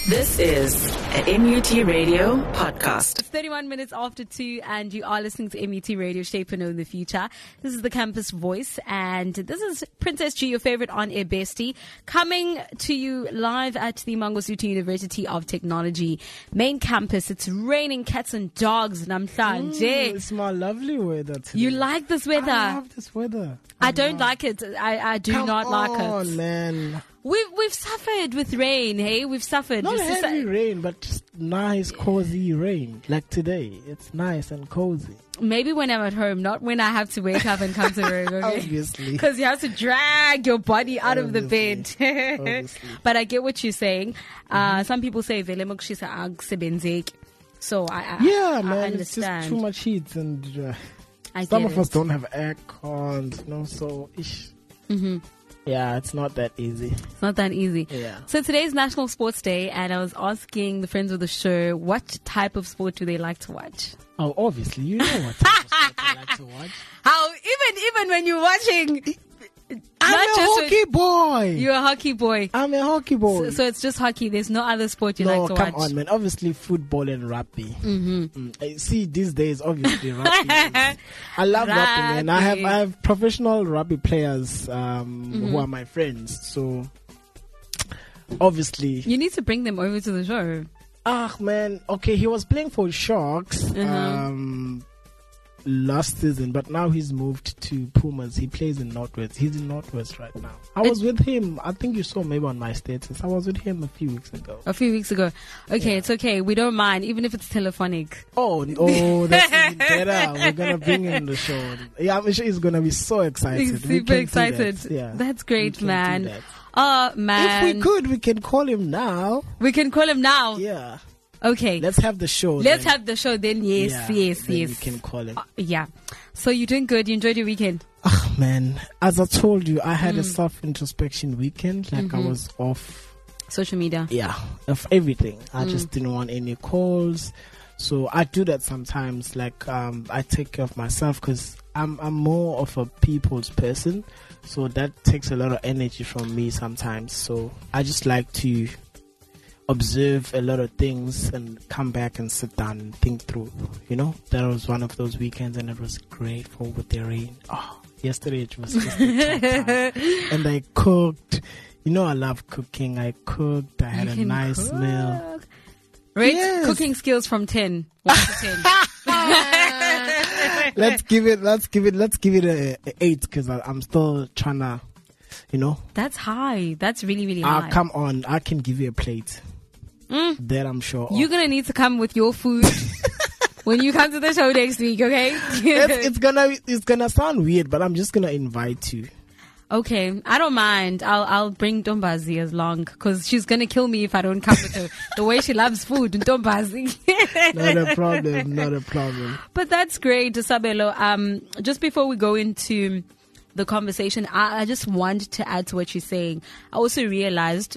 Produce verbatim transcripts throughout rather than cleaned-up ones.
This is an M U T Radio podcast. It's thirty-one minutes after two, and you are listening to M U T Radio, Shape and Own the Future. This is the Campus Voice, and this is Princess G, your favorite on-air bestie, coming to you live at the Mangosuthu University of Technology main campus. It's raining cats and dogs, namhlanje. Mm, it's my lovely weather today. You like this weather? I love this weather. I don't like it. I, I do Come not like on, it. man. We've we've suffered with rain, hey? We've suffered. Not This is- heavy rain, but just nice, cozy rain. Like today, it's nice and cozy. Maybe when I'm at home, not when I have to wake up and come to work, okay? Obviously. Because you have to drag your body out of the bed. Obviously. But I get what you're saying. Uh, mm-hmm. Some people say, "Vele mokushisa akusebenzeki." So I, I, yeah, I, man, I it's understand. just too much heat. And uh, I some get of us it. don't have air cons, you know, so ish. Mm-hmm. Yeah, it's not that easy. It's not that easy. Yeah. So today's National Sports Day, and I was asking the friends of the show, what type of sport do they like to watch? Oh, obviously, you know what type of sport I like to watch. How even even when you're watching, I'm not a just hockey boy. you're a hockey boy. I'm a hockey boy. So, so it's just hockey. There's no other sport you no, like to come watch. on, man. Obviously, football and rugby. Mm-hmm. Mm. I see, these days, obviously, rugby. is, I love rugby, man. I have Rugby. I have professional rugby players um, Mm-hmm. who are my friends. So, obviously, You need to bring them over to the show. ah, man. Okay, he was playing for Sharks Uh-huh. um, last season, but now he's moved to Pumas. He plays in Northwest. He's in Northwest right now. I was with him. I think you saw maybe on my status. I was with him a few weeks ago. A few weeks ago. Okay, it's okay. We don't mind, even if it's telephonic. Oh, oh, that's even better. We're gonna bring him on the show. Yeah, I'm sure he's gonna be so excited. He's We super can do excited. that. Yeah, That's we great, can do man. that. Oh, man. If we could, we can call him now. We can call him now. Yeah, Okay. let's have the show. Let's then. have the show then. Yes, Yeah, yes, then yes. We can call him. Uh, yeah. So you're doing good. You enjoyed your weekend? Ah, man, as I told you, I had Mm. a self-introspection weekend. Like Mm-hmm. I was off. Social media. Yeah, of everything. I Mm. just didn't want any calls. So I do that sometimes. Like um, I take care of myself because I'm I'm more of a people's person. So that takes a lot of energy from me sometimes. So I just like to observe a lot of things and come back and sit down and think through. You know, that was one of those weekends, and it was grateful with the rain. Oh, yesterday it was just a top time. And I cooked. You know, I love cooking. I cooked. I had You a can nice cook. meal. Rate Yes. cooking skills from ten. one to ten. Let's give it. Let's give it. Let's give it a, a eight because I'm still trying to, you know. That's high. That's really, really Ah, high. come on. I can give you a plate. Mm. That I'm sure. You're of. going to need to come with your food when you come to the show next week, okay? It's, it's gonna. It's gonna sound weird, but I'm just gonna invite you. Okay, I don't mind. I'll I'll bring Ntombazi as long because she's gonna kill me if I don't come with her. The way she loves food, Ntombazi. Not a problem. Not a problem. But that's great, Sabelo. Um, just before we go into the conversation, I, I just want to add to what you're saying. I also realized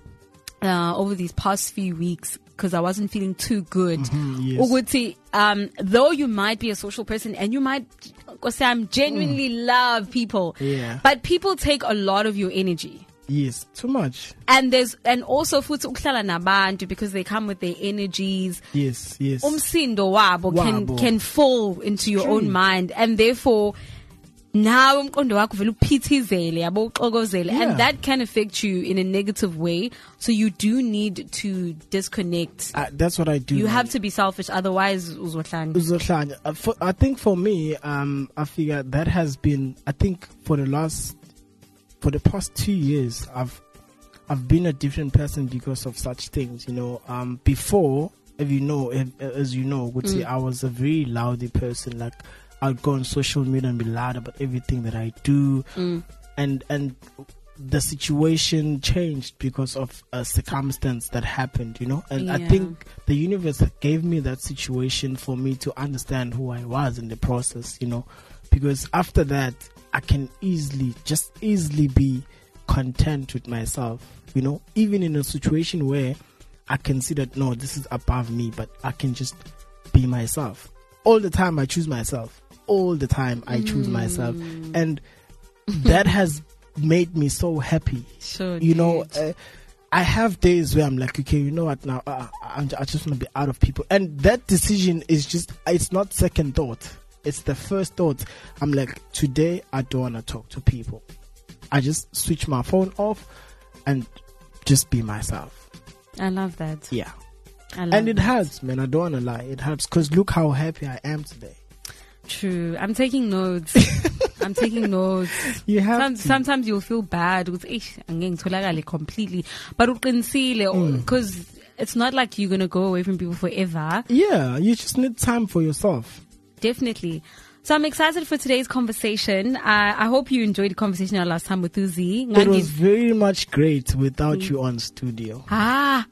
uh, over these past few weeks, because I wasn't feeling too good, Mhm, yes. ukuthi, um, though you might be a social person and you might, Sam, genuinely love people, Yeah. but people take a lot of your energy. Yes. Too much. And there's and also futhi ukuhlala nabantu because they come with their energies. Yes. Yes. Umsindo wabo can Wabo. can fall into your True. own mind, and therefore now umqondo wakho vele uphithizele yabo uxokozele, Yeah. and that can affect you in a negative way. So you do need to disconnect. Uh, that's what I do. You man. have to be selfish, otherwise uzohlanya. Uzohlanya. Uh, for- I think for me, um, I figure that has been. I think for the last, for the past two years, I've, I've been a different person because of such things. You know, um, before, if you know, if, as you know, would say Mm. I was a very loudy person. Like I'd go on social media and be loud about everything that I do, Mm. and and the situation changed because of a circumstance that happened, you know. And I Yeah. think the universe gave me that situation for me to understand who I was in the process, you know, because after that I can easily just easily be content with myself, you know, even in a situation where I can see that no, this is above me, but I can just be myself. All the time I choose myself. All the time I choose Mm. myself, and that has made me so happy. Sure, You know, dude. uh, I have days where I'm like, okay, you know what now? Uh, I'm, I just want to be out of people. And that decision is just, it's not second thought. It's the first thought. I'm like, today I don't want to talk to people. I just switch my phone off and just be myself. I love that. Yeah. I love And it that. helps, man. I don't want to lie. It helps because look how happy I am today. True. I'm taking notes. I'm taking notes. You have Some, to. sometimes you'll feel bad with "Eish, angeke ngitholakale completely, but uqinisile because it's not like you're gonna go away from people forever. Yeah, you just need time for yourself. Definitely. So I'm excited for today's conversation. I, I hope you enjoyed the conversation our last time with Uzi. It was very much great without you on studio. Ah.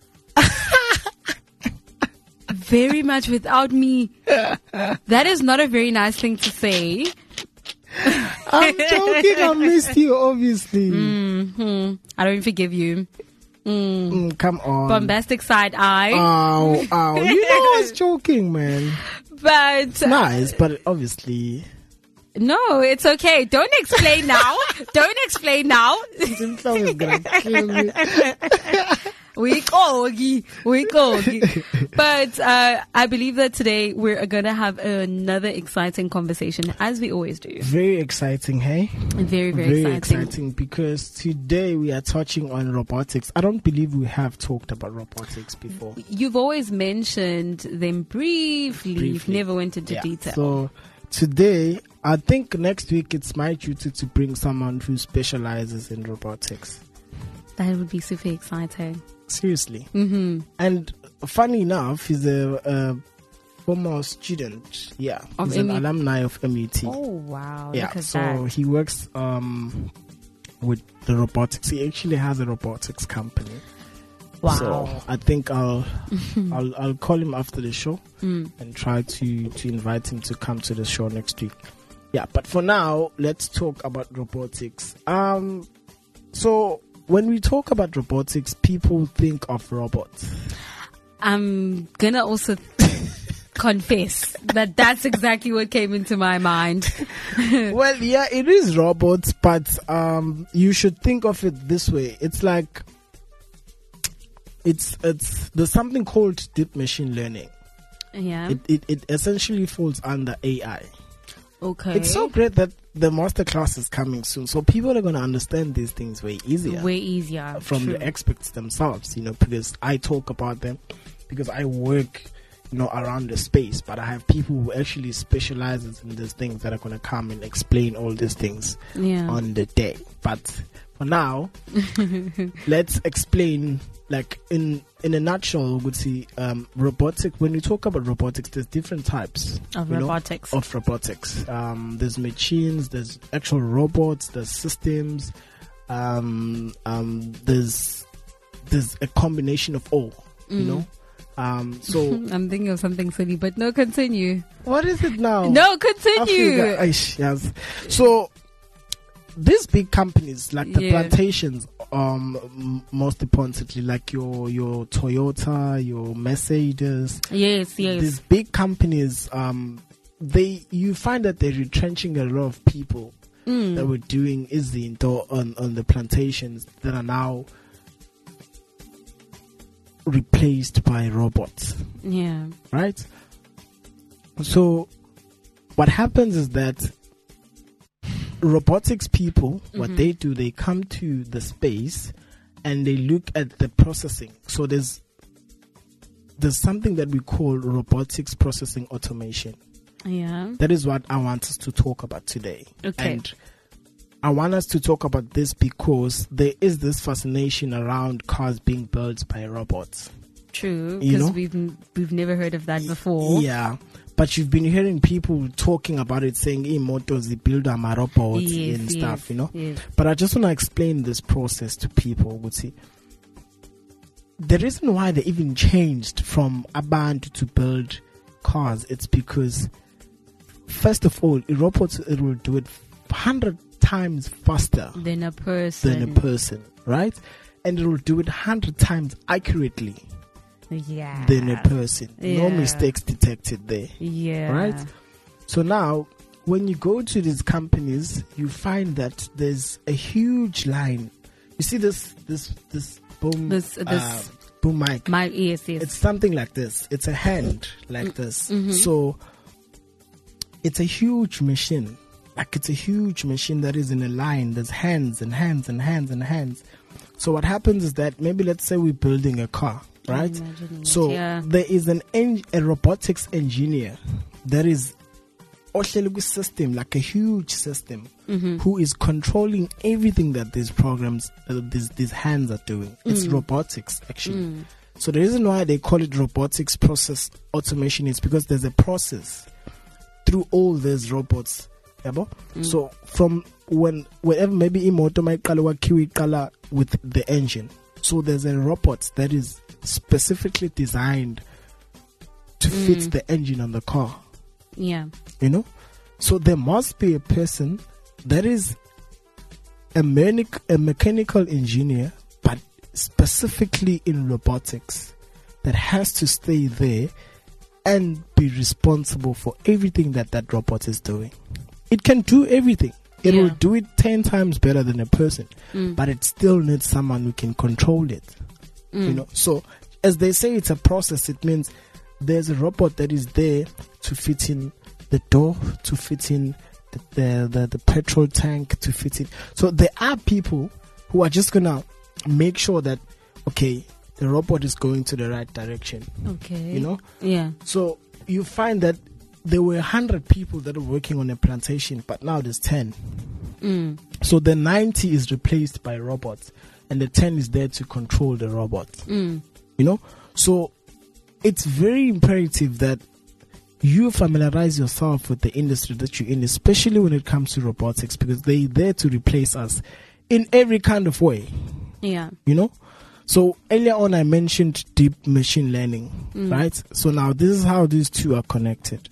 Very much without me. That is not a very nice thing to say. I'm joking. I missed you, obviously. Mm-hmm. I don't forgive you. Mm. Mm, come on. Bombastic side eye. Ow, ow. You know I was joking, man. But uh, Nice, but obviously. no, it's okay. Don't explain now. Don't explain now. Simple is gonna kill me. We kogi, we kogi. But uh, I believe that today we're gonna have another exciting conversation, as we always do. Very exciting, hey? Very, very, Very exciting. exciting because today we are touching on robotics. I don't believe we have talked about robotics before. You've always mentioned them briefly. You've Briefly. never went into Yeah. detail. So today, I think next week it's my duty to bring someone who specializes in robotics. That would be super exciting. Seriously. Mm-hmm. And funny enough, he's a, a former student. Yeah. Of He's an M U T. alumni of M U T. Oh, wow. yeah. Look at So that. he works um, with the robotics. He actually has a robotics company. Wow. So I think I'll I'll I'll call him after the show Mm. and try to to invite him to come to the show next week. Yeah, but for now, let's talk about robotics. Um, so when we talk about robotics, people think of robots. I'm gonna also confess that that's exactly what came into my mind. Well, yeah, it is robots, but um, you should think of it this way. It's like it's it's there's something called deep machine learning. Yeah. It it, it essentially falls under A I. Okay. It's so great that the masterclass is coming soon, so people are going to understand these things way easier way easier from True. the experts themselves. You know, because I talk about them, because I work, you know, around the space, but I have people who actually specializes in these things that are going to come and explain all these things Yeah. on the day. But for now, let's explain, like in in a nutshell, we would see um, robotic. When you talk about robotics, there's different types Of you know, robotics. of robotics. Um, there's machines, there's actual robots, there's systems. Um, um, there's there's a combination of all. You Mm. know. Um, so I'm thinking of something silly, but no, continue. what is it now? No, continue. Africa. Aish, yes. So these big companies like the Yeah. plantations, um, m- most importantly, like your your Toyota, your Mercedes, Yes, yes. these big companies, um, they you find that they're retrenching a lot of people Mm. that were doing izinto on on the plantations that are now replaced by robots. Yeah. Right? So what happens is that robotics people, what Mhm. they do, they come to the space and they look at the processing. So there's there's something that we call robotics processing automation. Yeah. That is what I want us to talk about today. Okay. And I want us to talk about this because there is this fascination around cars being built by robots. True. You Because know? we've we've never heard of that before. Yeah. But you've been hearing people talking about it, saying, "Hey, motors, they build them robots Yes, and yes, stuff," you know. yes. But I just want to explain this process to people. Would see the reason why they even changed from Abantu to build cars. It's because, first of all, a robot it will do it hundred times faster Than a person. than a person, right? And it will do it hundred times accurately Yeah. than a person. No Yeah. mistakes detected there. Yeah. Right? So now, when you go to these companies, you find that there's a huge line. You see this this this boom, This- this- uh, boom mic. My yes, yes. It's something like this. It's a hand like this. Mm-hmm. So it's a huge machine. Like it's a huge machine that is in a line. There's hands and hands and hands and hands. So what happens is that maybe let's say we're building a car, right? imagining it, So yeah. there is an en- a robotics engineer that is ohleli system, like a huge system, Mm-hmm. who is controlling everything that these programs, uh, these these hands are doing. It's Mm. robotics actually. So the reason why they call it robotics process automation is because there's a process through all these robots. Yabo? So from when whenever maybe imoto mayiqala wakhiwa iqala with the engine. So there's a robot that is specifically designed to fit the engine on the car. Yeah. You know? So there must be a person that is a, mechanic, a mechanical engineer, but specifically in robotics, that has to stay there and be responsible for everything that that robot is doing. It can do everything. It Yeah. will do it ten times better than a person, Mm. but it still needs someone who can control it. You know, so as they say, it's a process. It means there's a robot that is there to fit in the door, to fit in the the, the, the petrol tank, to fit in. So there are people who are just gonna make sure that okay, the robot is going to the right direction. Okay. You know, Yeah. so you find that there were a hundred people that are working on a plantation, but now there's ten. Mm. So the ninety is replaced by robots, and the ten is there to control the robots. Mm. You know, so it's very imperative that you familiarize yourself with the industry that you're in, especially when it comes to robotics, because they're there to replace us in every kind of way. Yeah. You know, so earlier on I mentioned deep machine learning, right? So now this is how these two are connected.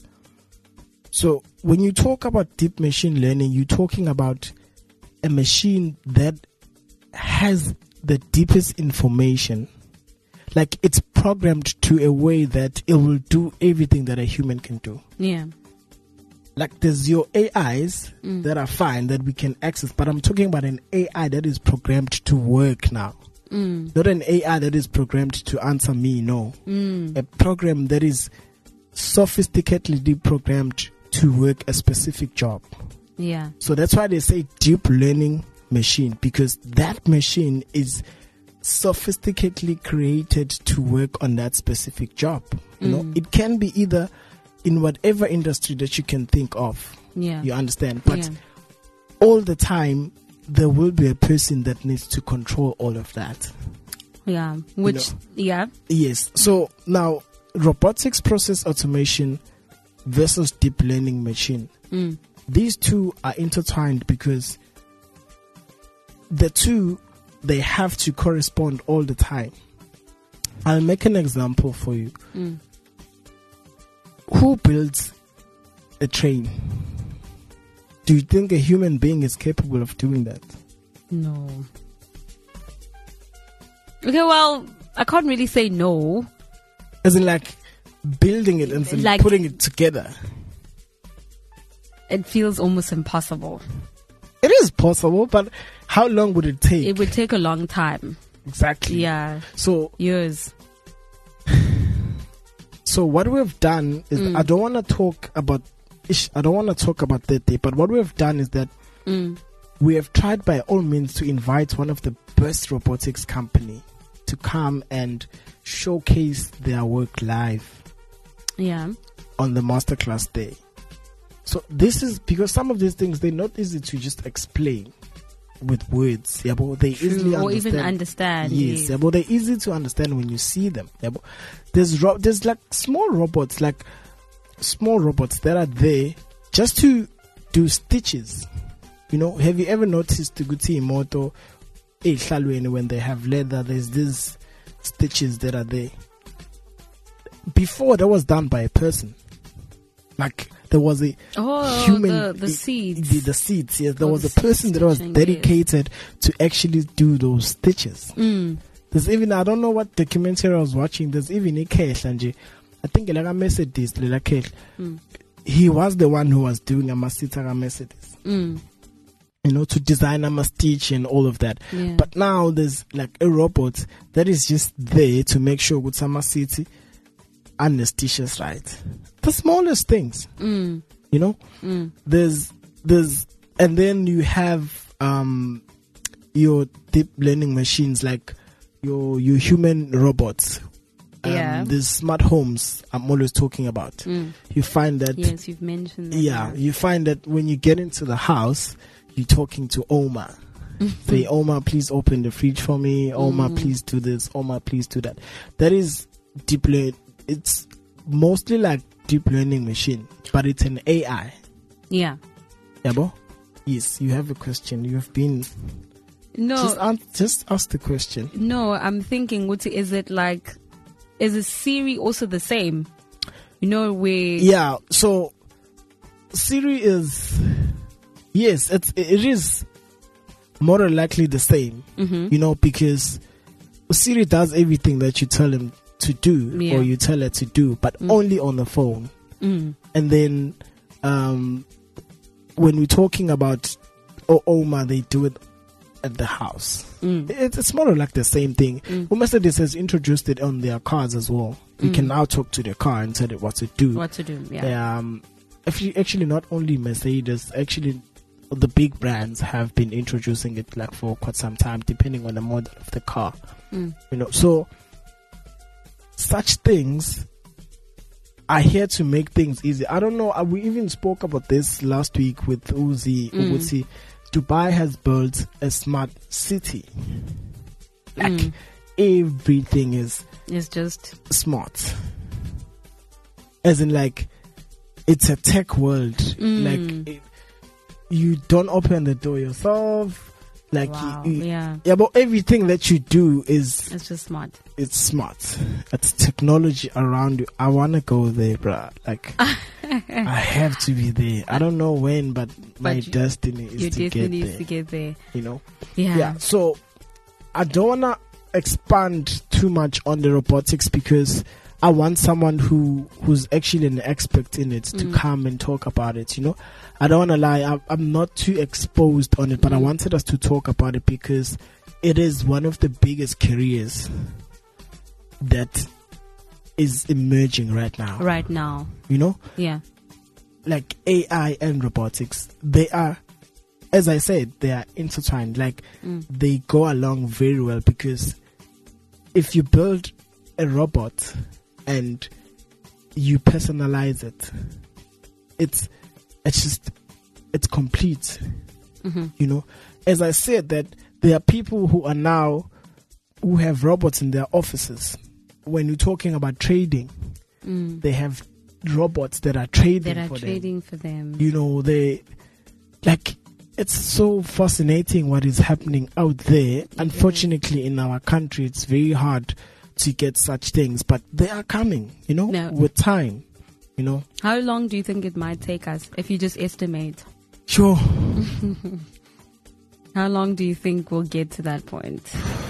So when you talk about deep machine learning, you're talking about a machine that has the deepest information. Like it's programmed to a way that it will do everything that a human can do. Yeah. Like there's your A Is that are fine that we can access, but I'm talking about an A I that is programmed to work now. Mm. Not an A I that is programmed to answer me, no. Mm. A program that is sophisticatedly programmed to work a specific job. Yeah. So that's why they say deep learning machine, because that machine is sophisticatedly created to work on that specific job. You know, it can be either in whatever industry that you can think of. Yeah. You understand? But Yeah. all the time, there will be a person that needs to control all of that. Yeah. Which, know. yeah. Yes. So now, robotics process automation versus deep learning machine. Mm. These two are intertwined because the two, they have to correspond all the time. I'll make an example for you. Mm. Who builds a train? Do you think a human being is capable of doing that? No. Okay, well, I can't really say no. As in, like, building it and then Like- putting it together. It feels almost impossible. It is possible, but how long would it take? It would take a long time. Exactly. Yeah. So, Years. so what we've done is, Mm. I don't want to talk about, ish, I don't want to talk about that day, but what we've done is that Mm. we have tried by all means to invite one of the best robotics company to come and showcase their work live Yeah. on the masterclass day. So this is because some of these things, they're not easy to just explain with words. Yeah, but they easily Or understand. even understand. Yes, yes. yeah, but they're easy to understand when you see them. Yeah, but there's ro- there's like small robots, like small robots that are there just to do stitches. You know, have you ever noticed the Gucci Moto when they have leather? There's these stitches that are there. Before, that was done by a person. Like there was a Oh, human the, the i- seeds. The, the seeds, yes. There Oh, was the a person that was stitching, yes. dedicated to actually do those stitches. Mm. There's even, I don't know what documentary I was watching. There's even a Kehla nje. I think like a Mercedes, Lela Kehla. Mm. He was the one who was doing a Masita Mercedes. Mm. you know, to design a stitch and all of that. Yeah. But now there's like a robot that is just there to make sure with some city and the stitches right. The smallest things, mm. you know. Mm. There's there's and then you have um your deep learning machines like your your human robots. Um, Yeah. the smart homes I'm always talking about. Mm. You find that Yes, you've mentioned that. yeah, you find that when you get into the house, you're talking to Oma. Say, Oma, please open the fridge for me. Oma, Mm. please do this. Oma, please do that. That is deep learning. It's mostly like deep learning machine, but it's an A I. Yeah. Yabo? Yes, you have a question. You've been No. just, an- just ask the question. No, I'm thinking, what is it like? Is a Siri also the same? You know, we Yeah, so Siri is yes, it's it is more than likely the same. Mhm. You know, because Siri does everything that you tell him to do Yeah. or you tell her to do, but Mm. only on the phone. Mm. And then um, when we're talking about o- Oma, they do it at the house. Mm. It's, it's more like the same thing. Mm. Mercedes has introduced it on their cars as well. You Mm. can now talk to the car and tell it what to do. What to do? Yeah. Um, actually, actually, not only Mercedes, actually, the big brands have been introducing it like for quite some time, depending on the model of the car. Mm. You know, so such things are here to make things easy. I don't know. uh, We even spoke about this last week with Uzi. Mm. Uzi. Dubai has built a smart city. Like Mm. everything is It's just smart. As in, like, it's a tech world. Mm. Like, it, you don't open the door yourself. Like, wow. you, you, Yeah. yeah, but everything that you do is It's just smart. it's smart. It's technology around you. I wanna go there, bruh. Like, I have to be there. I don't know when, but, my you- destiny is Your to get destiny there. is to get there. You know. Yeah. Yeah. So I don't wanna expand too much on the robotics because I want someone who who's actually an expert in it to Mm. come and talk about it. You know, I don't want to lie. I, I'm not too exposed on it, but I Mm. wanted us to talk about it because it is one of the biggest careers that is emerging right now. Right now. You know, Yeah. like A I and robotics, they are, as I said, they are intertwined. Like Mm. they go along very well because if you build a robot and you personalize it, it's it's just it's complete. Mm-hmm. You know, as I said, that there are people who are now who have robots in their offices. When you're talking about trading, Mm. they have robots that are trading That are for them. trading for them. You know, they like it's so fascinating what is happening out there. Unfortunately, in our country, it's very hard to get such things, but they are coming, you know, No. with time, you know. How long do you think it might take us if you just estimate? Sure. How long do you think we'll get to that point?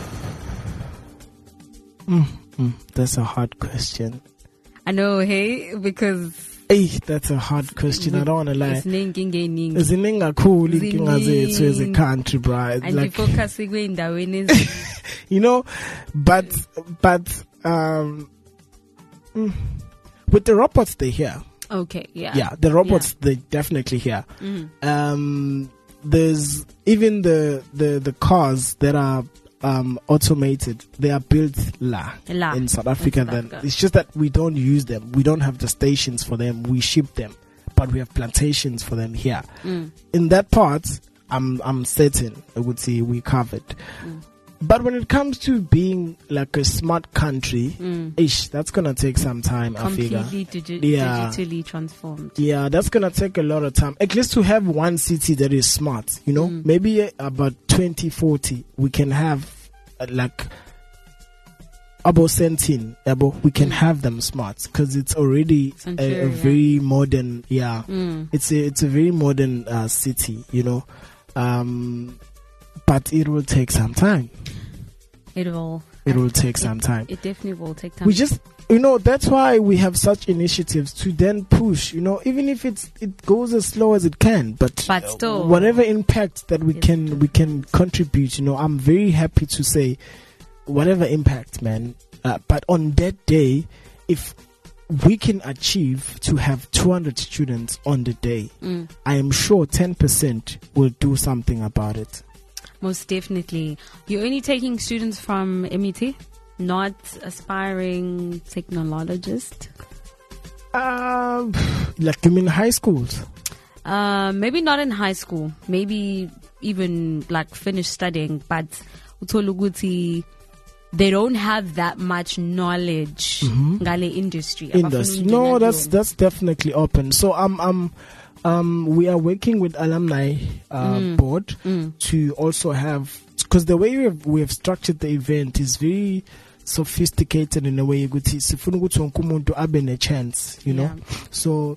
Mm, mm, that's a hard question. I know, hey, because Hey, that's a hard question. I don't want to lie. it's ningi ngeningi. Ziningi kakhulu inkinga zethu as a Ziningi. country, bro. And Like, you focus kwendaweni ezi- you know, but but um, mm, with the robots, they're here. Okay, yeah. Yeah, the robots, they're definitely here. Mhm. Um, there's even the, the, the cars that are um, automated. They are built la, La, in South Africa. South Then Africa. it's just that we don't use them. We don't have the stations for them. We ship them, but we have plantations for them here. Mm. In that part, I'm I'm certain I would say we covered. Mm. But when it comes to being like a smart country, Mm. ish, that's gonna take some time. I figure. Completely digi- Yeah. digitally transformed. Yeah, that's gonna take a lot of time. At least to have one city that is smart, you know, Mm. maybe uh, about twenty forty, we can have uh, like about seventeen, about we can Mm. have them smart because it's already a, a Centurion. very modern. Yeah, Mm. it's a it's a very modern uh, city, you know, um, but it will take some time. It will. it will take some time. It definitely will take time. We just, you know, that's why we have such initiatives to then push, you know, even if it's it goes as slow as it can, but, But still. uh, whatever impact that we Yes. can we can contribute, you know, I'm very happy to say whatever impact, man. Uh, but on that day, if we can achieve to have two hundred students on the day, Mm. I am sure ten percent will do something about it. Most definitely. You're only taking students from M U T, not aspiring technologist. Um, like you mean high schools? Uh, maybe not in high school. Maybe even like finish studying. But uthole ukuthi they don't have that much knowledge ngale industry. Industry. No, that's that's definitely open. So um um um we are working with alumni uh, board to also have, because the way we have we have structured the event is very sophisticated in a way ukuthi sifuna ukuthi wonke umuntu abe ne chance, you know. Yeah. So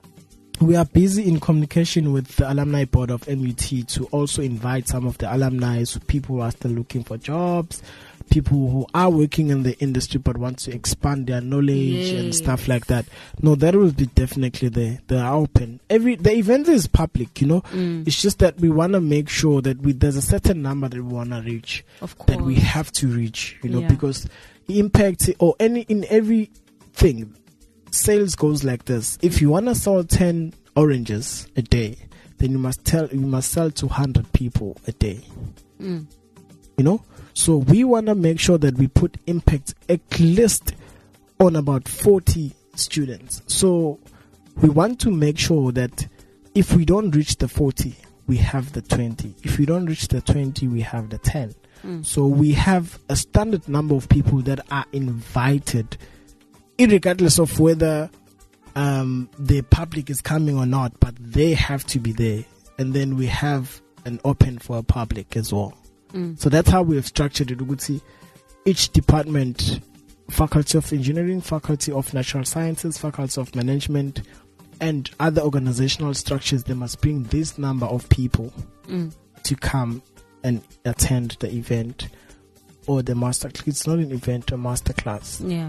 we are busy in communication with the alumni board of M U T to also invite some of the alumni, so people who are still looking for jobs, people who are working in the industry but want to expand their knowledge and Yes. stuff like that. No, that will be definitely there. They are open. Every the event is public, you know. It's just that we want to make sure that we there's a certain number that we want to reach, Of course. that we have to reach, you know, Yeah. because impact or any in everything. Sales goes like this. If you want to sell ten oranges a day, then you must tell you must sell to one hundred people a day. Mm. You know? So we want to make sure that we put impact at least on about forty students. So we want to make sure that if we don't reach the forty, we have the twenty. If we don't reach the twenty, we have the ten. Mm. So we have a standard number of people that are invited, irregardless of whether um, the public is coming or not, but they have to be there. And then we have an open for a public as well. Mm. So that's how we have structured it. You could see each department, Faculty of Engineering, Faculty of Natural Sciences, Faculty of Management, and other organizational structures, they must bring this number of people Mm. to come and attend the event or the master. It's not an event, a master class. Yeah.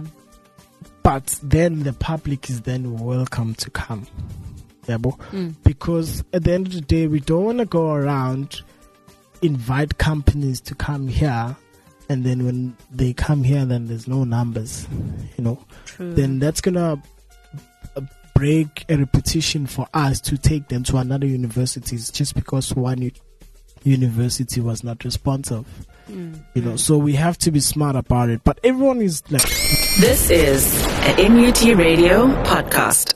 But then the public is then welcome to come. Yeah, bo? Mm. Because at the end of the day, we don't want to go around, invite companies to come here, and then when they come here, then there's no numbers, you know. True. Then that's going to break a repetition for us to take them to another universities just because one u- university was not responsive. Mm. You know, so we have to be smart about it. But everyone is like, This is an M U T Radio podcast.